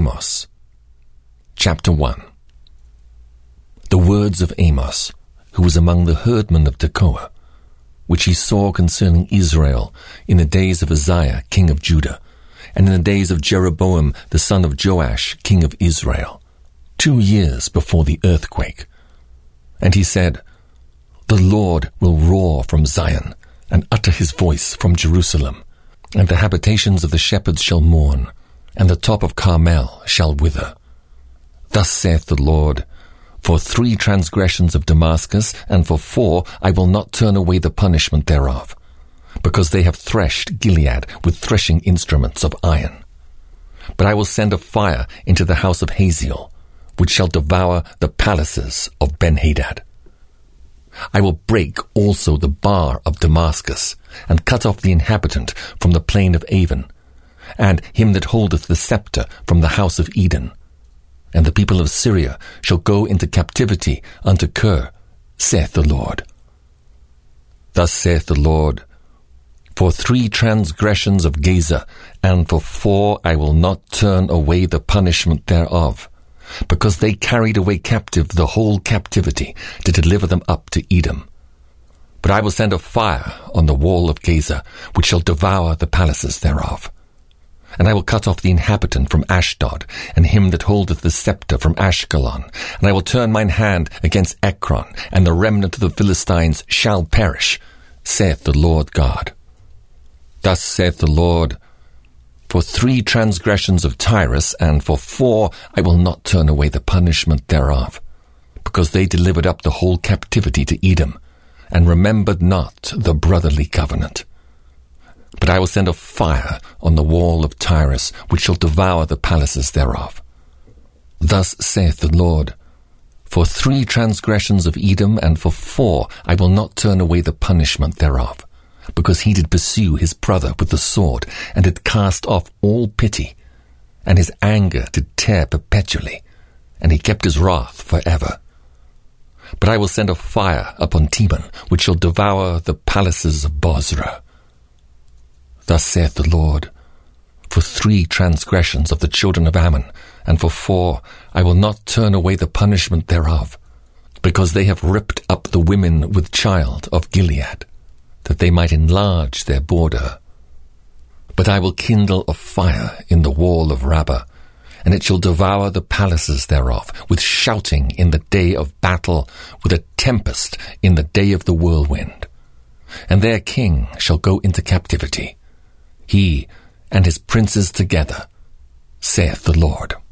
Amos. Chapter 1. The words of Amos, who was among the herdmen of Tekoa, which he saw concerning Israel in the days of Uzziah, king of Judah, and in the days of Jeroboam, the son of Joash, king of Israel, 2 years before the earthquake. And he said, The Lord will roar from Zion, and utter his voice from Jerusalem, and the habitations of the shepherds shall mourn, and the top of Carmel shall wither. Thus saith the Lord, For 3 transgressions of Damascus, and for 4 I will not turn away the punishment thereof, because they have threshed Gilead with threshing instruments of iron. But I will send a fire into the house of Hazael, which shall devour the palaces of Benhadad. I will break also the bar of Damascus, and cut off the inhabitant from the plain of Avon, and him that holdeth the scepter from the house of Eden. And the people of Syria shall go into captivity unto Kir, saith the Lord. Thus saith the Lord, For 3 transgressions of Gaza, and for 4 I will not turn away the punishment thereof, because they carried away captive the whole captivity, to deliver them up to Edom. But I will send a fire on the wall of Gaza, which shall devour the palaces thereof. And I will cut off the inhabitant from Ashdod, and him that holdeth the scepter from Ashkelon. And I will turn mine hand against Ekron, and the remnant of the Philistines shall perish, saith the Lord God. Thus saith the Lord, For 3 transgressions of Tyrus, and for 4 I will not turn away the punishment thereof, because they delivered up the whole captivity to Edom, and remembered not the brotherly covenant. But I will send a fire on the wall of Tyrus, which shall devour the palaces thereof. Thus saith the Lord, For 3 transgressions of Edom, and for 4 I will not turn away the punishment thereof, because he did pursue his brother with the sword, and did cast off all pity, and his anger did tear perpetually, and he kept his wrath for ever. But I will send a fire upon Teman, which shall devour the palaces of Bozrah. Thus saith the Lord, For 3 transgressions of the children of Ammon, and for 4 I will not turn away the punishment thereof, because they have ripped up the women with child of Gilead, that they might enlarge their border. But I will kindle a fire in the wall of Rabbah, and it shall devour the palaces thereof, with shouting in the day of battle, with a tempest in the day of the whirlwind. And their king shall go into captivity, he and his princes together, saith the Lord.